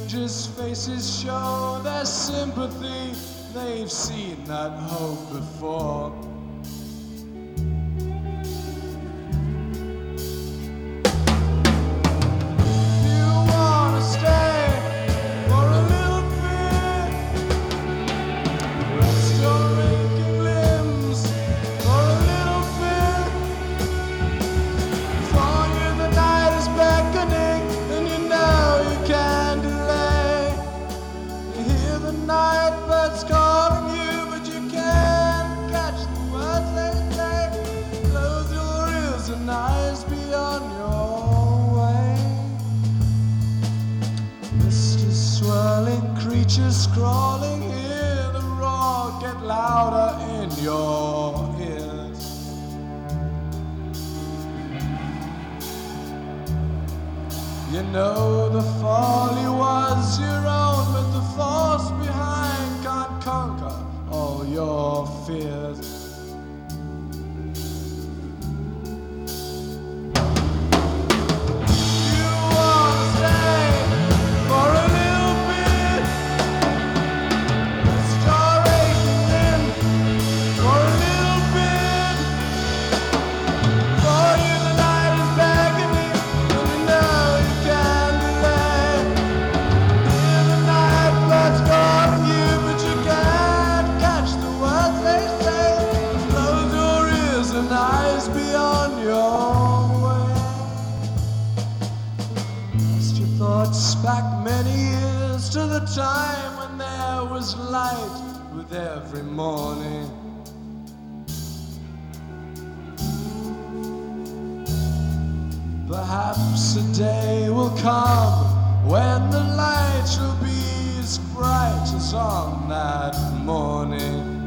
Strangers' faces show their sympathy. They've seen that hope before. You wanna stay for a little bit, rest your aching limbs for a little bit. For you the night is beckoning, and you know you can't delay. You hear the night birds calling you, but you can't catch the words they say. Close your ears and eyes be on your way. Mist swirling, creatures crawling, hear the roar get louder in your ears. You know the folly was your own, but the force behind can't conquer all your fears. You wanna stay for a little bit, rest your aching limb for a little bit. For you the night is beckoning, and you know you can't delay. Hear the night birds calling you, but you can't catch the words they say. Close your ears and eyes be on your way. Cast your thoughts back many years to the time when there was light with every morning. Perhaps a day will come when the light shall be as bright as on that morning.